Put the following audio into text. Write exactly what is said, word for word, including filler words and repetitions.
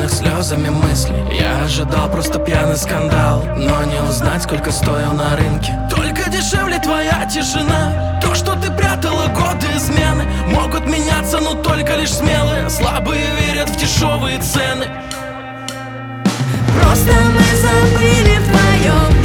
залитых слезами мыслей. Я ожидал просто пьяный скандал, но не узнать, сколько стоил на рынке. Только дешевле твоя тишина. То, что ты прятала годы измены, могут меняться, но только лишь смелые. Слабые верят в дешевые цены. Просто мы забыли вдвоем